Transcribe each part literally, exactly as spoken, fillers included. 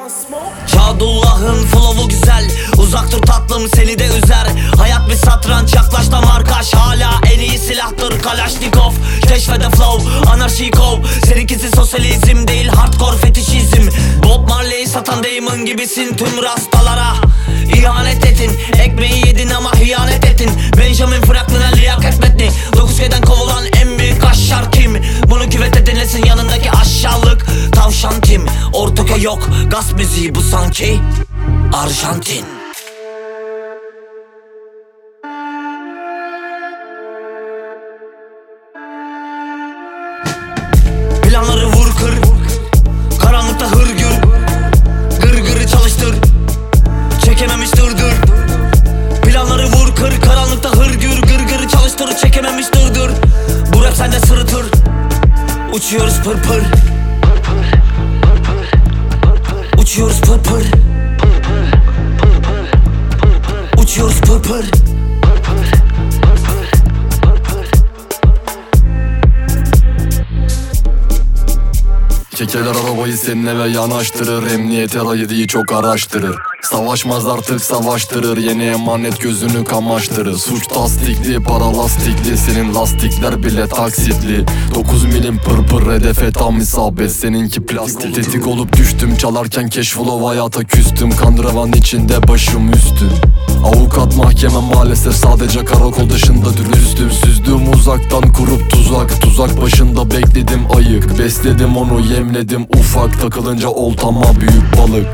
Çağdullah'ın flow'u güzel, uzak dur tatlım seni de üzer. Hayat bir satranç, yaklaş da markaş. Hala en iyi silahtır Kalashnikov. Keşfede flow, anarşiyi kov. Seninkisi sosyalizm değil hardcore fetişizm. Bob Marley'i satan Damon gibisin tüm rastalara. İhanet ettin, ekmeği yedin ama hiyanet ettin. Benjamin Franklin'e liyakat metni. Dokuz köyden kovulan en büyük aşşar kim? Bunu küvete dinlesin yanındaki aşağılık tavşan tim. Ortaköy yok, gaz müziği bu sanki Arjantin. Planları vur kır, karanlıkta hırgür. Gırgırı çalıştır, çekememiş dırdır. Planları vur kır, karanlıkta hırgür. Gırgırı çalıştır, çekememiş dırdır. Bu rap sende sırıtır. Uçuyoruz pır pır, uçuyoruz pır pır, uçuyoruz pır pır. Çekeler arabayı senin eve yanaştırır. Emniyet erayı çok araştırır. Savaşmaz artık savaştırır. Yeni emanet gözünü kamaştırır. Suç tasdikli, para lastikli. Senin lastikler bile taksitli. Dokuz milim pırpır, hedefe tam isabet. Seninki plastik. Tetik olup düştüm çalarken keşfolo hayata küstüm. Kandıravan içinde başım üstüm. Avukat mahkeme maalesef sadece karakol dışında dürüstüm. Süzdüm uzaktan kurup tuzak. Tuzak başında bekledim ayık. Besledim onu yemledim ufak. Takılınca oltama büyük balık.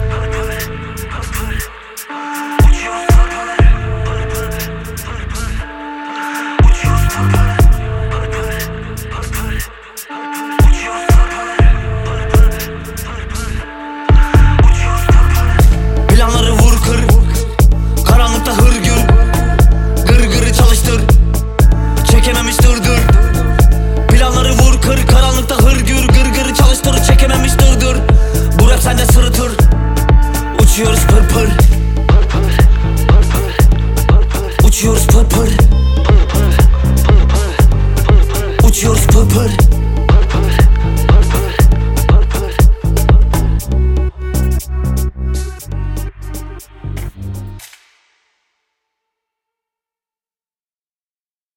Planları vur kır, karanlıkta hırgür. Gırgırı çalıştır, çekememiş dırdır. Planları vur kır, karanlıkta hırgür. Gırgırı çalıştır, çekememiş dırdır. Bu rap sende sırıtır. Uçuyoruz pır pır, uçuyoruz pır pır, uçuyoruz pır pır.